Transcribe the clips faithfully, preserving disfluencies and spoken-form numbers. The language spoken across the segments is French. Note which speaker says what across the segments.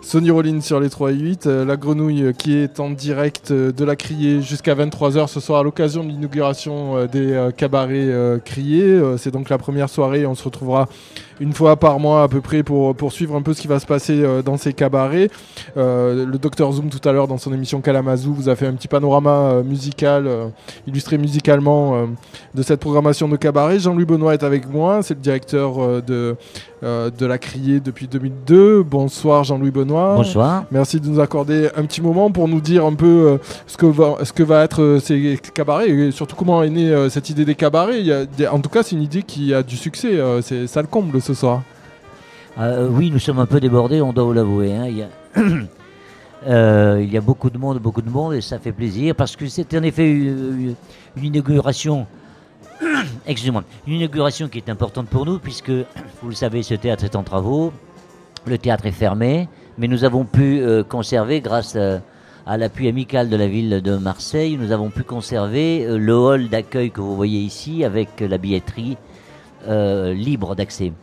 Speaker 1: Sonny Rollins sur les trois huit, euh, la grenouille euh, qui est en direct euh, de la Criée jusqu'à vingt-trois heures ce soir à l'occasion de l'inauguration euh, des euh, cabarets euh, Criée. Euh, c'est donc la première soirée, on se retrouvera une fois par mois à peu près pour, pour suivre un peu ce qui va se passer euh, dans ces cabarets. Euh, le docteur Zoom tout à l'heure dans son émission Kalamazoo vous a fait un petit panorama euh, musical, euh, illustré musicalement euh, de cette programmation de cabaret. Jean-Louis Benoît est avec moi, c'est le directeur euh, de, euh, de la Criée depuis deux mille deux. Bonsoir Jean-Louis Benoît.
Speaker 2: Bonsoir.
Speaker 1: Merci de nous accorder un petit moment pour nous dire un peu euh, ce, que va, ce que va être euh, ces cabarets et surtout comment est née euh, cette idée des cabarets. Il y a des, en tout cas, c'est une idée qui a du succès. Euh, c'est, ça le comble ce soir.
Speaker 2: Euh, oui, nous sommes un peu débordés, on doit vous l'avouer. Hein. Il, y a euh, il y a beaucoup de monde, beaucoup de monde et ça fait plaisir parce que c'est en effet une, une inauguration. Excusez-moi, une inauguration qui est importante pour nous puisque, vous le savez, ce théâtre est en travaux, le théâtre est fermé. Mais nous avons pu euh, conserver, grâce à, à l'appui amical de la ville de Marseille, nous avons pu conserver euh, le hall d'accueil que vous voyez ici avec la billetterie euh, libre d'accès.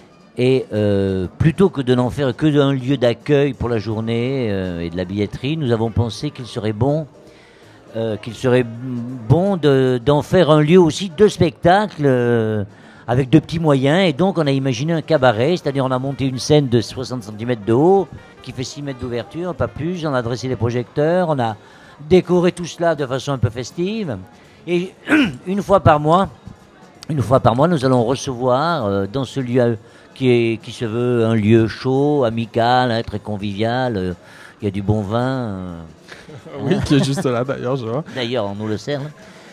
Speaker 2: Et euh, plutôt que de n'en faire que d'un lieu d'accueil pour la journée euh, et de la billetterie, nous avons pensé qu'il serait bon, euh, qu'il serait bon de, d'en faire un lieu aussi de spectacle euh, avec de petits moyens, et donc on a imaginé un cabaret, c'est-à-dire on a monté une scène de soixante centimètres de haut, qui fait six mètres d'ouverture, pas plus, on a dressé les projecteurs, on a décoré tout cela de façon un peu festive, et une fois par mois, une fois par mois, nous allons recevoir euh, dans ce lieu qui, est, qui se veut un lieu chaud, amical, hein, très convivial, euh, il y a du bon vin. Euh,
Speaker 1: oui, hein. Qui est juste là d'ailleurs, je vois.
Speaker 2: D'ailleurs, on nous le sert là.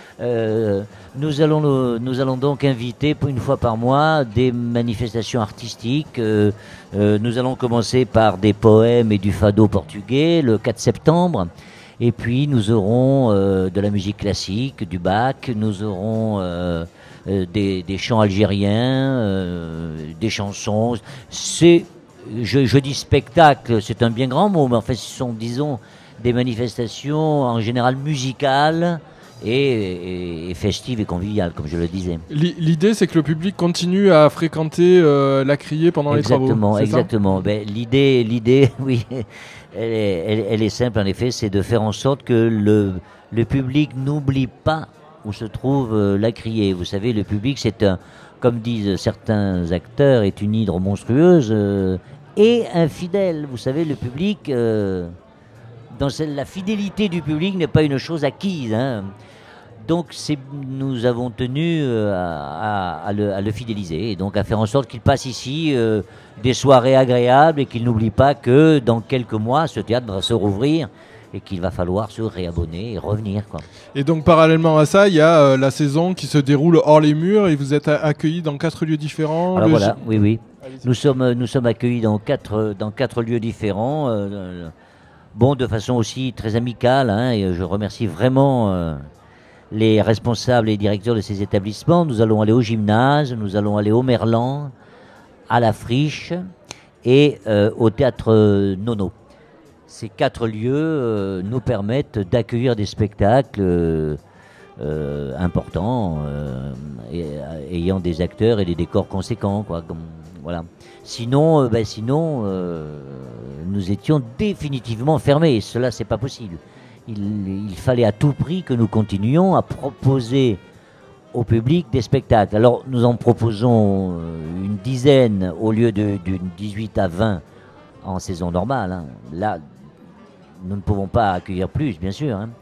Speaker 2: Euh, nous, allons, nous, nous allons donc inviter pour une fois par mois des manifestations artistiques. Euh, euh, nous allons commencer par des poèmes et du fado portugais le quatre septembre. Et puis nous aurons euh, de la musique classique, du Bach, nous aurons euh, euh, des, des chants algériens, euh, des chansons. C'est, je, je dis spectacle, c'est un bien grand mot, mais en fait ce sont, disons, des manifestations en général musicales, Et, et, et festive et conviviale, comme je le disais.
Speaker 1: L'idée, c'est que le public continue à fréquenter euh, la Criée pendant
Speaker 2: exactement,
Speaker 1: les travaux.
Speaker 2: Exactement, ben, l'idée, l'idée, oui, elle est, elle, elle est simple en effet, c'est de faire en sorte que le, le public n'oublie pas où se trouve euh, la Criée. Vous savez, le public, c'est un, comme disent certains acteurs, est une hydre monstrueuse euh, et infidèle. Vous savez, le public, euh, dans celle, la fidélité du public n'est pas une chose acquise, hein. Donc c'est, nous avons tenu euh, à, à, le, à le fidéliser et donc à faire en sorte qu'il passe ici euh, des soirées agréables et qu'il n'oublie pas que dans quelques mois ce théâtre va se rouvrir et qu'il va falloir se réabonner et revenir, quoi.
Speaker 1: Et donc parallèlement à ça, il y a euh, la saison qui se déroule hors les murs et vous êtes accueillis dans quatre lieux différents.
Speaker 2: Alors
Speaker 1: le
Speaker 2: voilà,
Speaker 1: G...
Speaker 2: oui, oui. Nous sommes, nous sommes accueillis dans quatre, dans quatre lieux différents, euh, bon, de façon aussi très amicale, hein, et je remercie vraiment... Euh, les responsables et directeurs de ces établissements. Nous allons aller au gymnase, nous allons aller au Merlan, à la Friche et euh, au théâtre Nono. Ces quatre lieux euh, nous permettent d'accueillir des spectacles euh, euh, importants, euh, et, ayant des acteurs et des décors conséquents, quoi, comme, voilà. Sinon, euh, ben, sinon euh, nous étions définitivement fermés, et cela, c'est pas possible. Il, il fallait à tout prix que nous continuions à proposer au public des spectacles. Alors nous en proposons une dizaine au lieu de, d'une dix-huit à vingt en saison normale, hein. Là, nous ne pouvons pas accueillir plus, bien sûr, hein.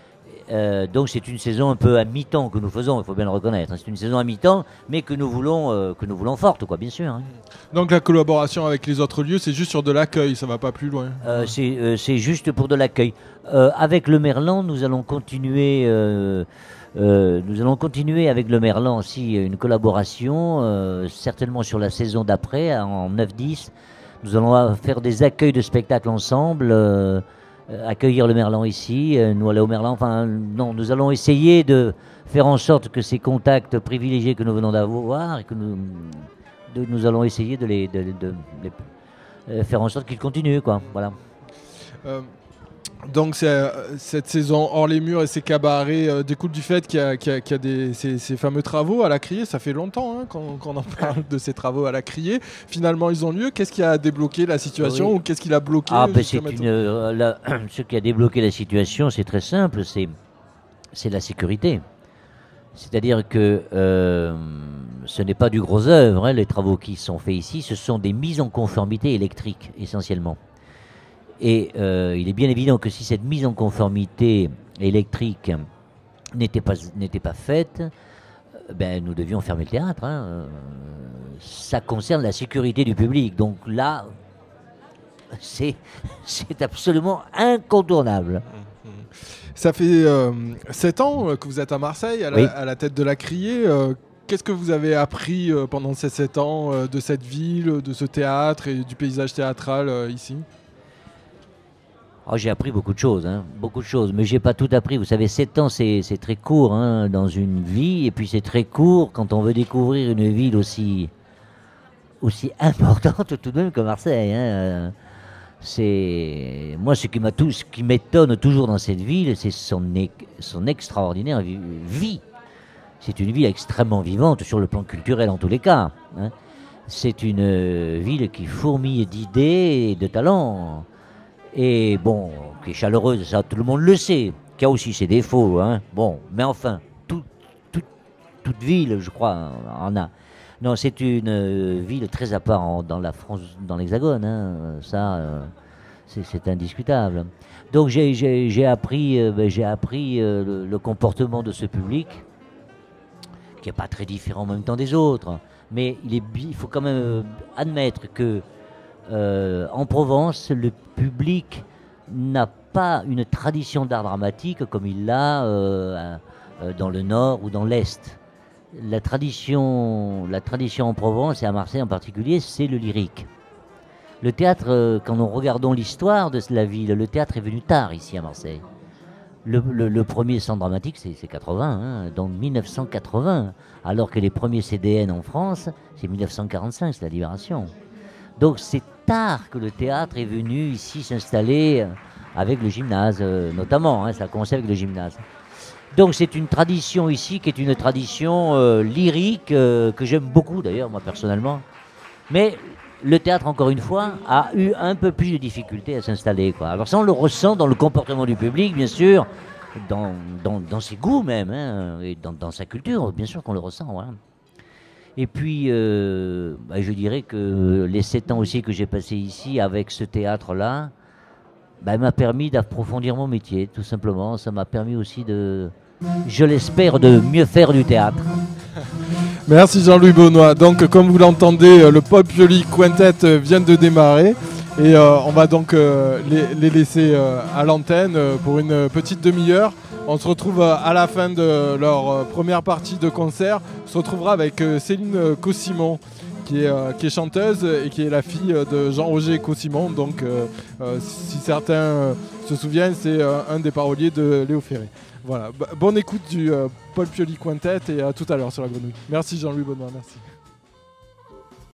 Speaker 2: Euh, donc c'est une saison un peu à mi-temps que nous faisons, il faut bien le reconnaître. C'est une saison à mi-temps, mais que nous voulons, euh, que nous voulons forte, quoi, bien sûr, hein.
Speaker 1: Donc la collaboration avec les autres lieux, c'est juste sur de l'accueil, ça va pas plus loin.
Speaker 2: Euh, c'est, euh, c'est juste pour de l'accueil. Euh, avec le Merlan, nous allons continuer, euh, euh, nous allons continuer avec le Merlan aussi une collaboration, euh, certainement sur la saison d'après, en neuf dix. Nous allons faire des accueils de spectacles ensemble. Euh, accueillir le Merlan ici, euh, nous aller au Merlan, enfin non, nous allons essayer de faire en sorte que ces contacts privilégiés que nous venons d'avoir, et que nous, de, nous allons essayer de les, de, de, de les euh, faire en sorte qu'ils continuent, quoi, voilà.
Speaker 1: Euh, Donc c'est, euh, cette saison hors les murs et ces cabarets euh, découle du fait qu'il y a, qu'il y a, qu'il y a des, ces, ces fameux travaux à la Criée. Ça fait longtemps hein, qu'on, qu'on en parle de ces travaux à la Criée. Finalement, ils ont lieu. Qu'est-ce qui a débloqué la situation
Speaker 2: Oui.
Speaker 1: ou qu'est-ce qui l'a bloqué
Speaker 2: Ah, ben
Speaker 1: jusqu'à
Speaker 2: c'est une,
Speaker 1: maintenant
Speaker 2: euh, la- ce qui a débloqué la situation, c'est très simple, c'est, c'est la sécurité. C'est-à-dire que euh, ce n'est pas du gros œuvre, hein, les travaux qui sont faits ici, ce sont des mises en conformité électriques essentiellement. Et euh, il est bien évident que si cette mise en conformité électrique n'était pas, n'était pas faite, euh, ben, nous devions fermer le théâtre. Hein. Euh, Ça concerne la sécurité du public. Donc là, c'est, c'est absolument incontournable.
Speaker 1: Ça fait euh, sept ans euh, que vous êtes à Marseille, à la,
Speaker 2: Oui.
Speaker 1: à la tête de la Criée. Euh, qu'est-ce que vous avez appris euh, pendant ces sept ans euh, de cette ville, de ce théâtre et du paysage théâtral euh, ici?
Speaker 2: Oh, j'ai appris beaucoup de choses, hein, beaucoup de choses, mais j'ai pas tout appris. Vous savez, sept ans, c'est, c'est très court hein, dans une vie, et puis c'est très court quand on veut découvrir une ville aussi, aussi importante tout de même que Marseille. Hein. Euh, C'est moi ce qui m'a tout, ce qui m'étonne toujours dans cette ville, c'est son, é- son extraordinaire vi- vie. C'est une ville extrêmement vivante sur le plan culturel en tous les cas. Hein. C'est une euh, ville qui fourmille d'idées et de talents. Et bon, qui est chaleureuse, ça tout le monde le sait, qui a aussi ses défauts, hein. Bon, mais enfin, tout, tout- toute ville, je crois, en a. Non, c'est une euh, ville très à part en- dans la France, dans l'Hexagone, hein. Ça, euh, c'est, c'est indiscutable. Donc j'ai, j'ai- j'ai appris, euh, ben, j'ai appris euh, le, le comportement de ce public, qui n'est pas très différent en même temps des autres. Mais il, est, bi- il faut quand même euh, admettre que euh, en Provence, le public n'a pas une tradition d'art dramatique comme il l'a euh, euh, dans le Nord ou dans l'Est. La tradition, la tradition en Provence et à Marseille en particulier, c'est le lyrique. Le théâtre, euh, quand nous regardons l'histoire de la ville, le théâtre est venu tard ici à Marseille. Le, le- le premier centre dramatique, c'est, c'est quatre-vingts, hein, donc mille neuf cent quatre-vingts, alors que les premiers C D N en France, c'est mille neuf cent quarante-cinq, c'est la Libération. Donc c'est tard que le théâtre est venu ici s'installer euh, avec le gymnase, euh, notamment, hein, ça a commencé avec le gymnase. Donc c'est une tradition ici qui est une tradition euh, lyrique euh, que j'aime beaucoup d'ailleurs, moi personnellement. Mais le théâtre, encore une fois, a eu un peu plus de difficultés à s'installer, quoi. Alors ça, on le ressent dans le comportement du public, bien sûr, dans, dans, dans ses goûts même, hein, et dans, dans sa culture, bien sûr qu'on le ressent. Voilà. Et puis, euh, bah, je dirais que les sept ans aussi que j'ai passé ici avec ce théâtre-là, bah, m'a permis d'approfondir mon métier, tout simplement. Ça m'a permis aussi de, je l'espère, de mieux faire du théâtre.
Speaker 1: Merci Jean-Louis Beaunois. Donc comme vous l'entendez, euh, le Pop Pioli Quintet euh, vient de démarrer et euh, on va donc euh, les, les laisser euh, à l'antenne euh, pour une petite demi-heure. On se retrouve euh, à la fin de leur euh, première partie de concert. On se retrouvera avec euh, Céline Cossimon qui est, euh, qui est chanteuse et qui est la fille euh, de Jean-Roger Cossimon. Donc euh, euh, si certains euh, se souviennent, c'est euh, un des paroliers de Léo Ferré. Voilà, B- bonne écoute du euh, Paul Pioli Quintet et à tout à l'heure sur la grenouille. Merci Jean-Louis Beaunois, merci.